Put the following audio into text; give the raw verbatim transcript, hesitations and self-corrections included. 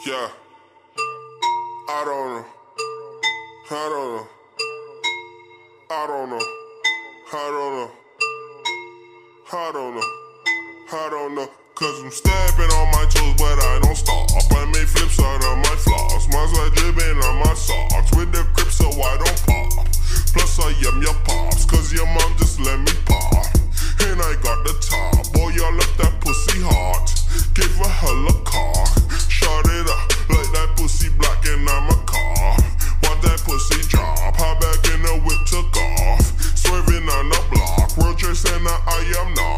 Yeah. I don't know. I don't know. I don't know. I don't know. I don't know. I don't know. Cause I'm stepping on my toes, but I don't stop. I make flips out of my floss. Mine's like dripping on my socks. With the grip so I don't pop. Plus I am your pops, cause your mom just let me pop. And I got the top. Boy, y'all left that pussy hot. Give her hella cock. Shut it up like that pussy black and I'm a car. Want that pussy drop. Hop back in the whip, took off. Swerving on the block. World Trade Center, I am not.